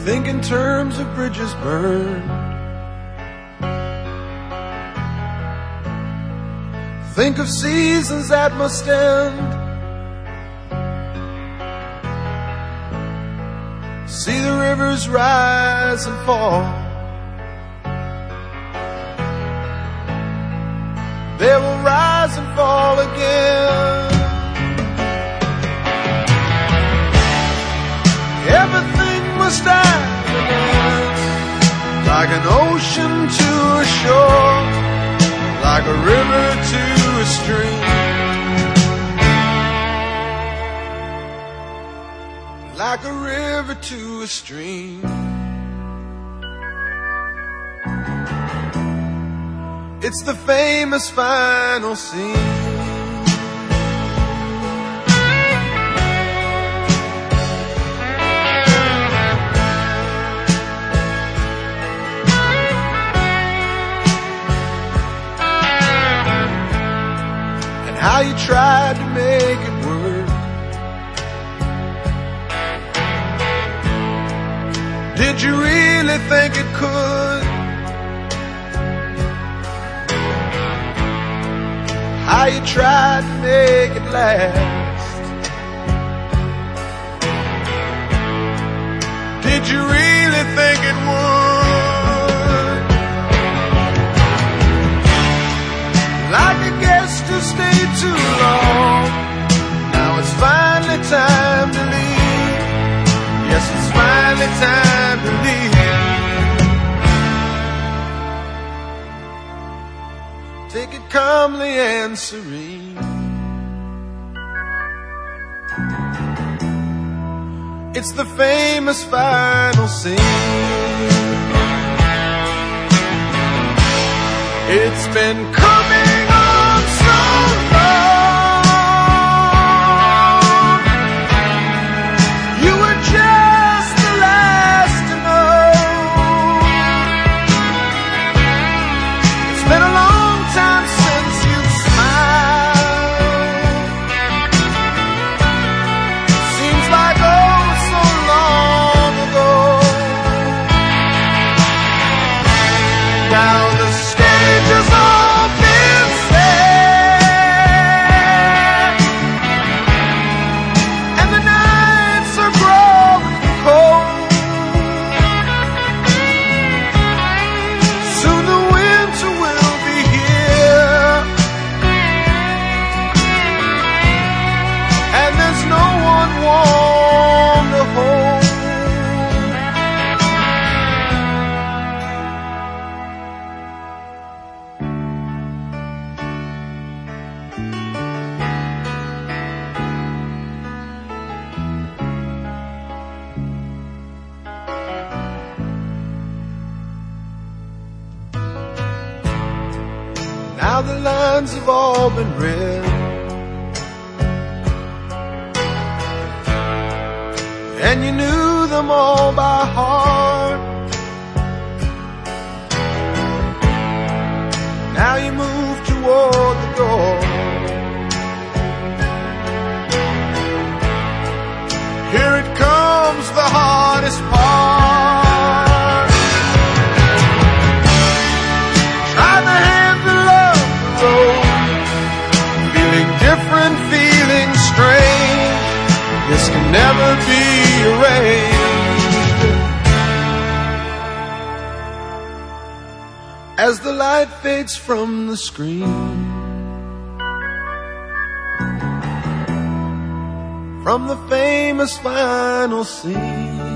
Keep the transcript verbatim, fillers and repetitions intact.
think in terms of bridges burned. Think of seasons that must end. See the rivers rise and fall. They will rise and fall again. Everything must have an end, like an ocean to a shore, like a river to a stream, like a river to a stream. It's the famous final scene. How you tried to make it work. Did you really think it could? How you tried to make it last. Did you really think it would? Like a guest who stayed too long. Now it's finally time to leave. Yes, it's finally time to leave. Take it calmly and serene. It's the famous final scene. It's been coming on so long. You were just the last to know. It's been a long time since you've smiled. Seems like oh so long ago. Now the stage is all been set, and the nights are growing cold. Soon the winter will be here, and there's no one warm to hold. Now the lines have all been read, and you knew them all by heart. Now you move toward the door. Here it comes, the hardest part. Try the handle of the road, feeling different, feeling strange. This can never be arranged. As the light fades from the screen, from the famous final scene.